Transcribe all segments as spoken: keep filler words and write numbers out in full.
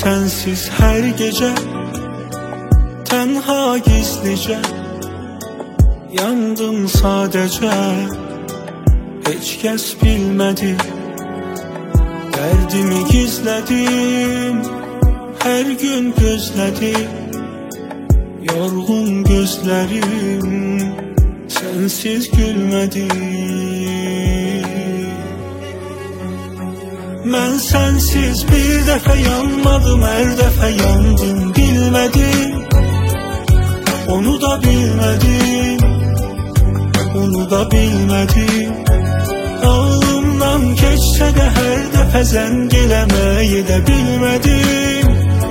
sensiz her gece tenha gizlice yandım sadece. Hiç kes bilmedi, derdimi gizledim, her gün gözledim. Yorgun gözlerim sensiz gülmedi. Ben sensiz bir defa yanmadım, her defa yandım bilmedim. Onu da bilmedim, onu da bilmedim. Ağlımdan geçse de her defa zengilemeyi de bilmedim.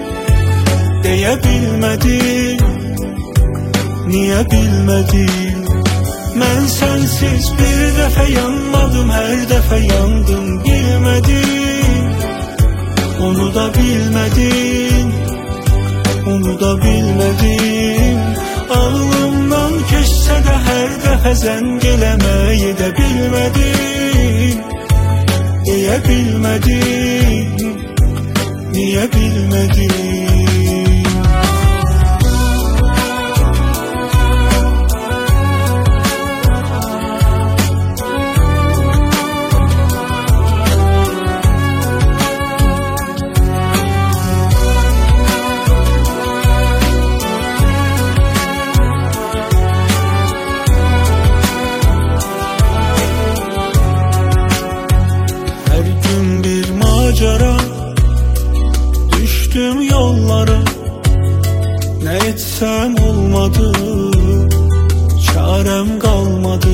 Diyebilmedim, niye bilmedim? Ben sensiz bir defa yanmadım, her defa yandım bilmedim. Onu da bilmedim, onu da bilmedim. Ağlımdan geçse de her defa zengilemeyi de bilmedim. Niye bilmedim, niye bilmedim? Düştüm yollara, ne etsem olmadı, çarem kalmadı.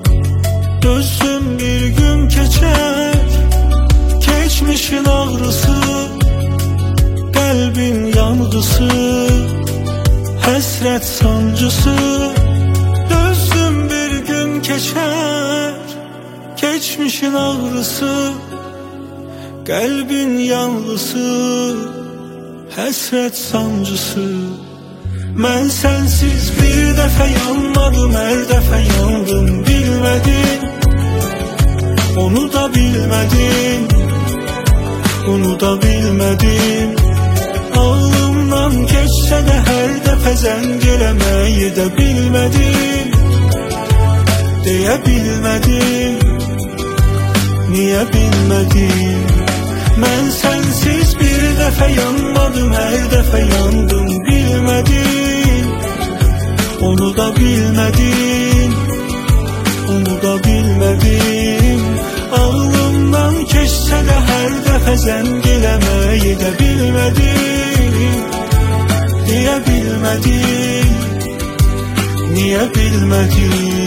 Gözüm bir gün geçer, geçmişin ağrısı, kalbin yanğısı, hasret sancısı. Gözüm bir gün geçer, geçmişin ağrısı, kalbin yanğısı, hasret sancısı. Ben sensiz bir defa yanmadım, her defa yandım bilmedim. Onu da bilmedim, onu da bilmedim. Ağlımdan geçse de her defa zengilemeyi de bilmedim. Diyebilmedim, niye bilmedim? Ben sensiz bir defa yanmadım, her defa yandım bilmedim. Onu da bilmedim, onu da bilmedim. Ağlımdan geçse de her defa zengilemeyi de bilmedim. Niye bilmedim, niye bilmedim?